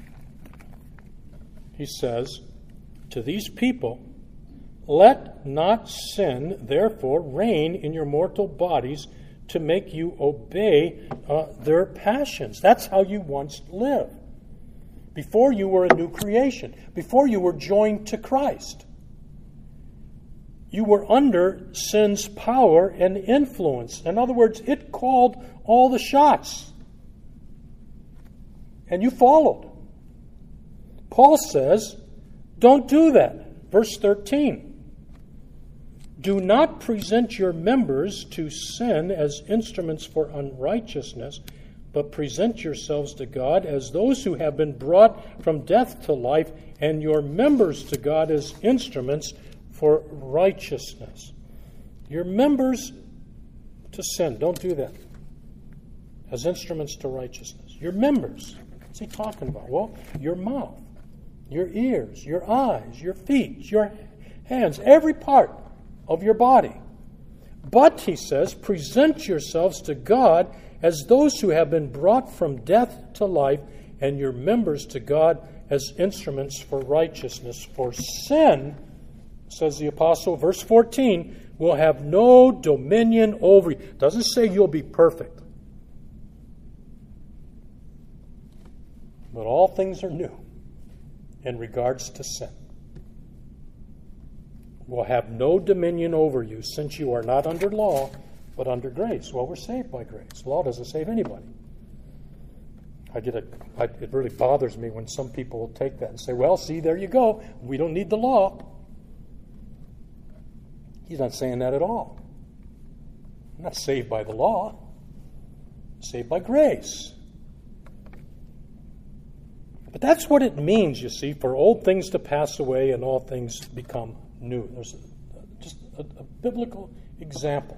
he says, to these people, let not sin, therefore, reign in your mortal bodies to make you obey uh, their passions. That's how you once lived. Before you were a new creation, before you were joined to Christ. You were under sin's power and influence. In other words, it called all the shots. And you followed. Paul says, don't do that. Verse thirteen. Do not present your members to sin as instruments for unrighteousness, but present yourselves to God as those who have been brought from death to life, and your members to God as instruments for righteousness. Your members to sin. Don't do that. As instruments to righteousness. Your members. What's he talking about? Well, your mouth, your ears, your eyes, your feet, your hands, every part of your body. But, he says, present yourselves to God as those who have been brought from death to life, and your members to God as instruments for righteousness. For sin, says the apostle, verse fourteen, will have no dominion over you. It doesn't say you'll be perfect. But all things are new in regards to sin. Will have no dominion over you, since you are not under law, but under grace. Well, we're saved by grace. Law doesn't save anybody. I get a, I, it really bothers me when some people will take that and say, well, see, there you go. We don't need the law. He's not saying that at all. I'm not saved by the law. I'm saved by grace. But that's what it means, you see, for old things to pass away and all things become new. There's a, just a, a biblical example.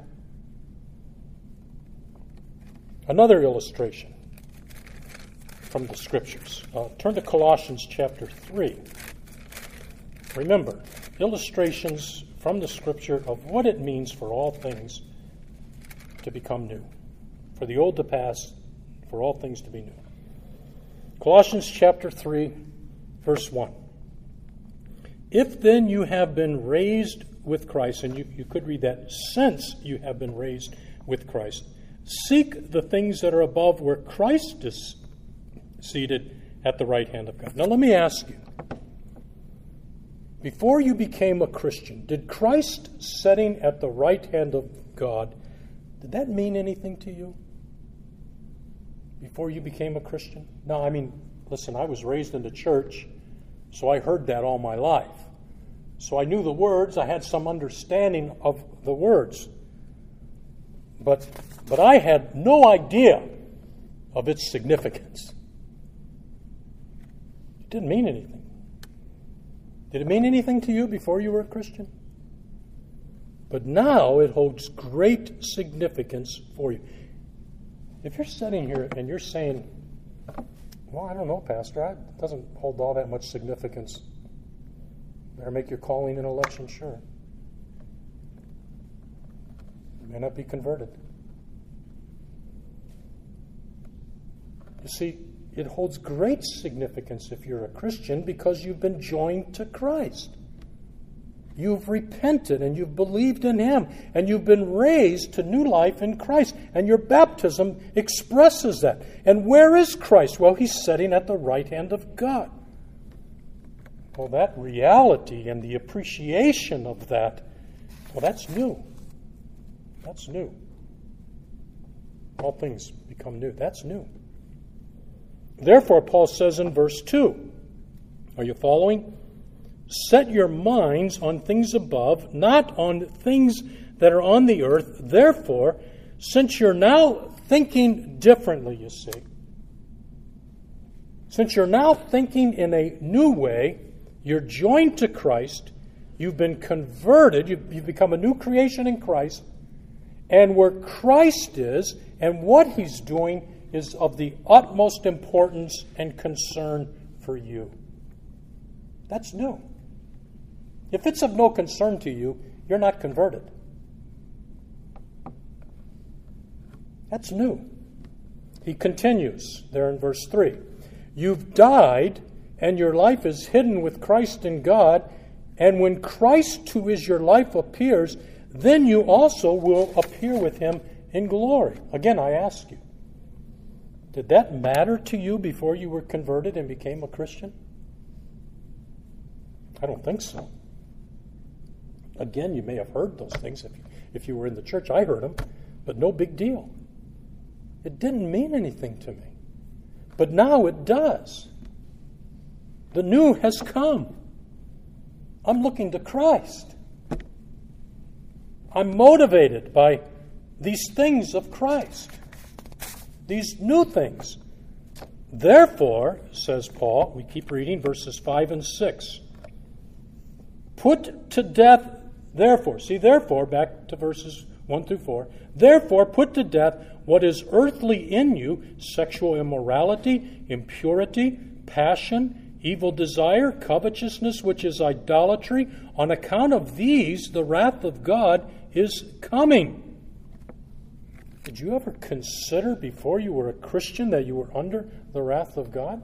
Another illustration from the Scriptures. Uh, turn to Colossians chapter three. Remember, illustrations from the Scripture of what it means for all things to become new. For the old to pass, for all things to be new. Colossians chapter three, verse one. If then you have been raised with Christ, and you, you could read that, since you have been raised with Christ, seek the things that are above, where Christ is seated at the right hand of God. Now let me ask you, before you became a Christian, did Christ sitting at the right hand of God, did that mean anything to you? Before you became a Christian? No, I mean, listen, I was raised in the church, so I heard that all my life. So I knew the words, I had some understanding of the words. But, but I had no idea of its significance. It didn't mean anything. Did it mean anything to you before you were a Christian? But now it holds great significance for you. If you're sitting here and you're saying, well, I don't know, Pastor, it doesn't hold all that much significance. Better make your calling and election sure. You may not be converted. You see, it holds great significance if you're a Christian because you've been joined to Christ. You've repented and you've believed in Him and you've been raised to new life in Christ. And your baptism expresses that. And where is Christ? Well, He's sitting at the right hand of God. Well, that reality and the appreciation of that, well, that's new. That's new. All things become new. That's new. Therefore, Paul says in verse two, are you following? Set your minds on things above, not on things that are on the earth. Therefore, since you're now thinking differently, you see, since you're now thinking in a new way, you're joined to Christ, you've been converted, you've, you've become a new creation in Christ, and where Christ is and what He's doing is of the utmost importance and concern for you. That's new. If it's of no concern to you, you're not converted. That's new. He continues there in verse three. You've died, and your life is hidden with Christ in God, and when Christ, who is your life, appears, then you also will appear with Him in glory. Again, I ask you, did that matter to you before you were converted and became a Christian? I don't think so. Again, you may have heard those things if you, if you were in the church. I heard them, but no big deal. It didn't mean anything to me. But now it does. The new has come. I'm looking to Christ. I'm motivated by these things of Christ, these new things. Therefore, says Paul, we keep reading verses five and six. Put to death, therefore, see, therefore, back to verses one through four. Therefore, put to death what is earthly in you, sexual immorality, impurity, passion, evil desire, covetousness, which is idolatry. On account of these, the wrath of God is coming. Did you ever consider before you were a Christian that you were under the wrath of God?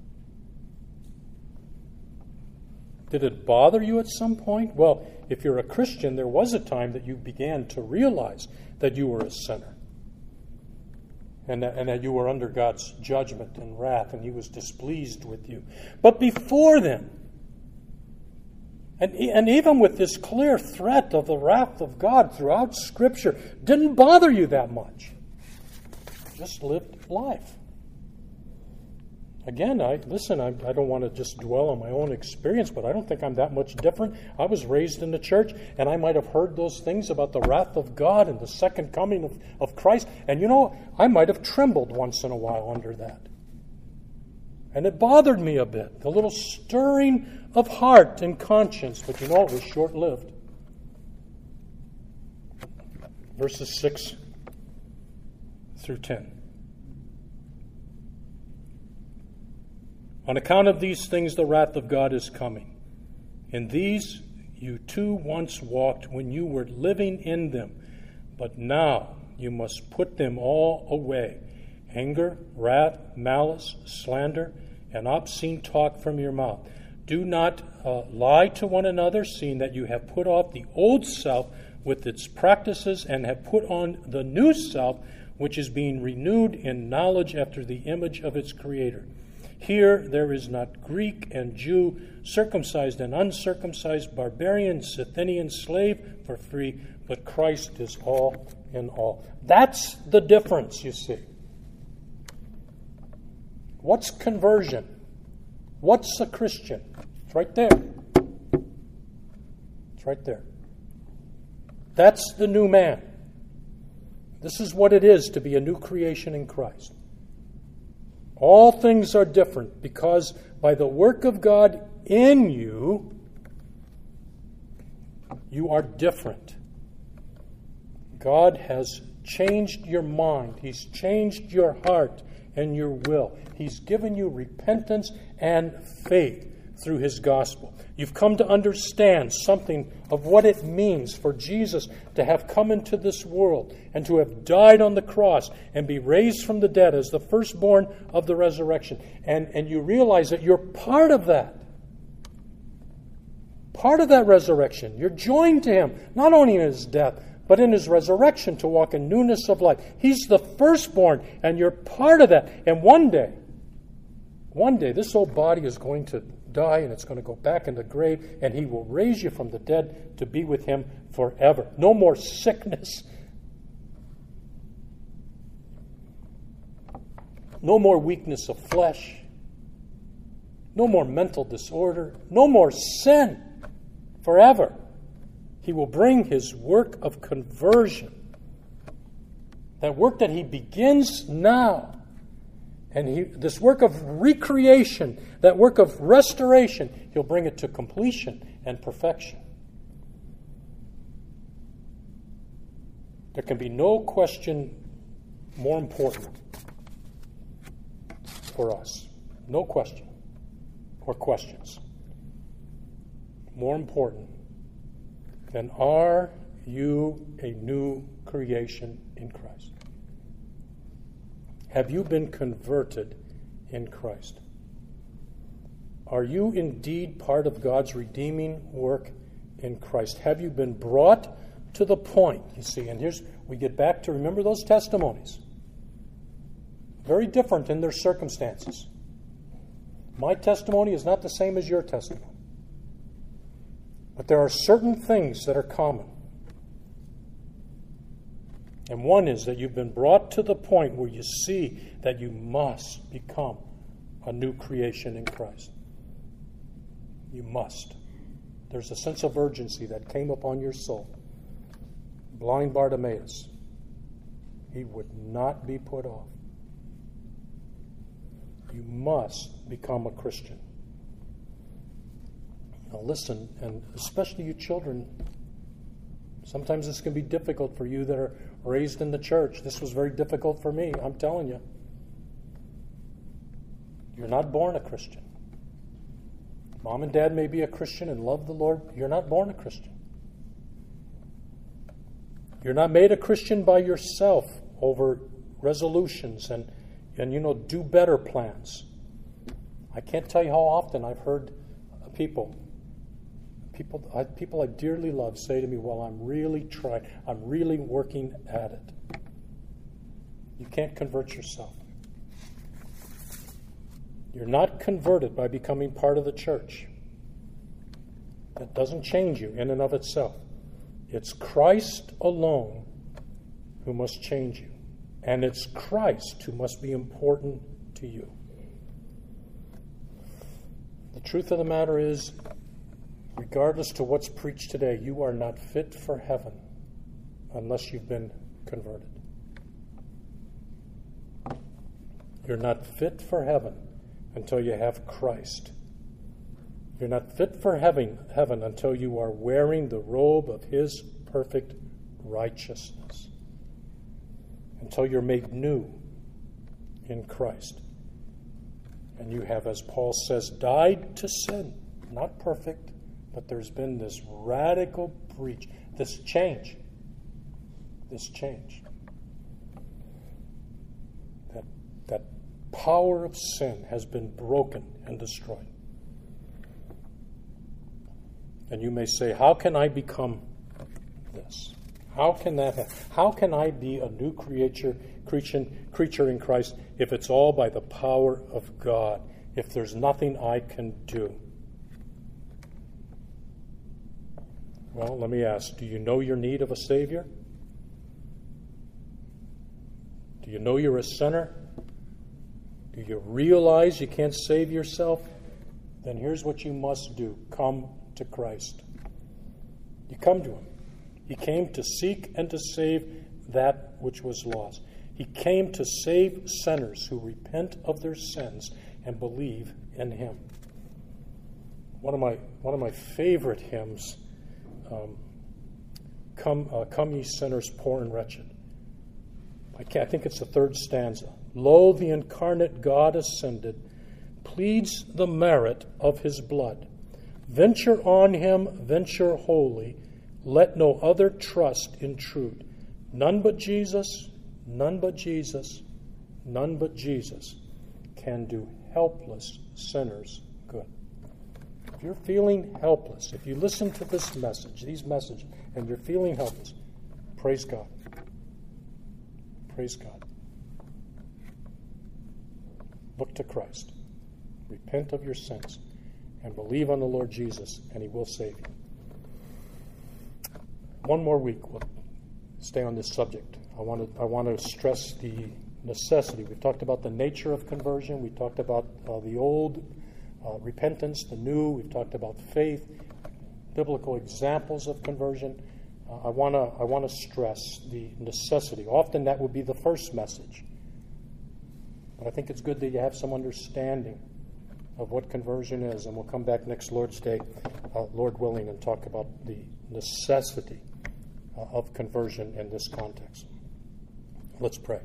Did it bother you at some point? Well, if you're a Christian, there was a time that you began to realize that you were a sinner. And that, and that you were under God's judgment and wrath, and He was displeased with you. But before then, and, and even with this clear threat of the wrath of God throughout Scripture, didn't bother you that much. Just lived life. Again, I listen, I, I don't want to just dwell on my own experience, but I don't think I'm that much different. I was raised in the church, and I might have heard those things about the wrath of God and the second coming of, of Christ. And you know, I might have trembled once in a while under that. And it bothered me a bit, the little stirring of heart and conscience, but you know, it was short-lived. Verses six through ten. On account of these things, the wrath of God is coming. In these you too once walked when you were living in them, but now you must put them all away. Anger, wrath, malice, slander, and obscene talk from your mouth. Do not uh, lie to one another, seeing that you have put off the old self with its practices and have put on the new self, which is being renewed in knowledge after the image of its Creator. Here there is not Greek and Jew, circumcised and uncircumcised, barbarian, Scythian, slave for free, but Christ is all in all. That's the difference, you see. What's conversion? What's a Christian? It's right there. It's right there. That's the new man. This is what it is to be a new creation in Christ. All things are different because by the work of God in you, you are different. God has changed your mind. He's changed your heart and your will. He's given you repentance and faith through His gospel. You've come to understand something of what it means for Jesus to have come into this world and to have died on the cross and be raised from the dead as the firstborn of the resurrection. And, and you realize that you're part of that. Part of that resurrection. You're joined to Him, not only in His death, but in His resurrection to walk in newness of life. He's the firstborn, and you're part of that. And one day, one day, this old body is going to die, and it's going to go back in the grave, and He will raise you from the dead to be with Him forever. No more sickness. No more weakness of flesh. No more mental disorder. No more sin. Forever. He will bring His work of conversion. That work that He begins now. And he, this work of recreation, that work of restoration, He'll bring it to completion and perfection. There can be no question more important for us. No question or questions more important than, are you a new creation in Christ? Have you been converted in Christ? Are you indeed part of God's redeeming work in Christ? Have you been brought to the point, you see, and here's, we get back to, remember those testimonies. Very different in their circumstances. My testimony is not the same as your testimony. But there are certain things that are common. And one is that you've been brought to the point where you see that you must become a new creation in Christ. You must. There's a sense of urgency that came upon your soul. Blind Bartimaeus, he would not be put off. You must become a Christian. Now listen, and especially you children, sometimes this can be difficult for you that are raised in the church. This was very difficult for me, I'm telling you. You're not born a Christian. Mom and Dad may be a Christian and love the Lord. You're not born a Christian. You're not made a Christian by yourself over resolutions and, and you know, do better plans. I can't tell you how often I've heard people People I, people I dearly love say to me, well, I'm really trying, I'm really working at it. You can't convert yourself. You're not converted by becoming part of the church. That doesn't change you in and of itself. It's Christ alone who must change you. And it's Christ who must be important to you. The truth of the matter is, regardless to what's preached today, you are not fit for heaven unless you've been converted. You're not fit for heaven until you have Christ. You're not fit for heaven, heaven until you are wearing the robe of His perfect righteousness. Until you're made new in Christ. And you have, as Paul says, died to sin. Not perfect, but there's been this radical breach, this change, this change. That, that power of sin has been broken and destroyed. And you may say, how can I become this? How can that happen? How can I be a new creature, creature, creature in Christ if it's all by the power of God if there's nothing I can do? Well, let me ask, do you know your need of a Savior? Do you know you're a sinner? Do you realize you can't save yourself? Then here's what you must do. Come to Christ. You come to Him. He came to seek and to save that which was lost. He came to save sinners who repent of their sins and believe in Him. One of my one of my favorite hymns, um, "Come, uh, Come Ye Sinners, Poor and Wretched." I, can't, I think it's the third stanza. Lo, the incarnate God ascended, pleads the merit of His blood. Venture on Him, venture wholly. Let no other trust intrude. None but Jesus, none but Jesus, none but Jesus can do helpless sinners good. If you're feeling helpless, if you listen to this message, these messages, and you're feeling helpless, praise God. Praise God. Look to Christ. Repent of your sins and believe on the Lord Jesus, and He will save you. One more week, we'll stay on this subject. I want to I want to stress the necessity. We've talked about the nature of conversion. We talked about uh, the old uh, repentance, the new. We've talked about faith, biblical examples of conversion. Uh, I want to I want to stress the necessity. Often that would be the first message. But I think it's good that you have some understanding of what conversion is. And we'll come back next Lord's Day, uh, Lord willing, and talk about the necessity uh, of conversion in this context. Let's pray.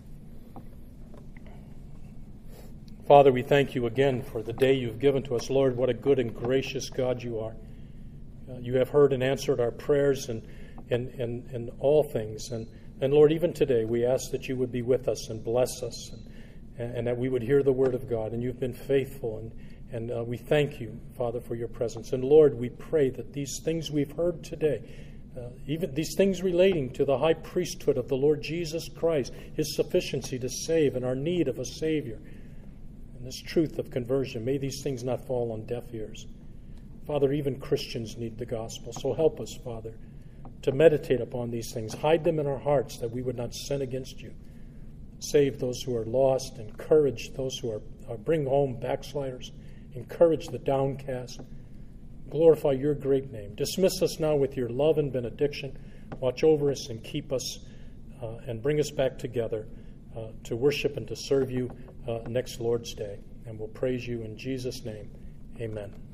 Father, we thank you again for the day you've given to us. Lord, what a good and gracious God you are. Uh, you have heard and answered our prayers and in, in, in all things. And, and Lord, even today, we ask that you would be with us and bless us and, and that we would hear the word of God. And you've been faithful, and, and uh, we thank you, Father, for your presence. And Lord, we pray that these things we've heard today, uh, even these things relating to the high priesthood of the Lord Jesus Christ, His sufficiency to save and our need of a Savior, and this truth of conversion, may these things not fall on deaf ears. Father, even Christians need the gospel. So help us, Father, to meditate upon these things. Hide them in our hearts that we would not sin against you. Save those who are lost. Encourage those who are, uh, bring home backsliders. Encourage the downcast. Glorify your great name. Dismiss us now with your love and benediction. Watch over us and keep us uh, and bring us back together uh, to worship and to serve you uh, next Lord's Day. And we'll praise you in Jesus' name. Amen.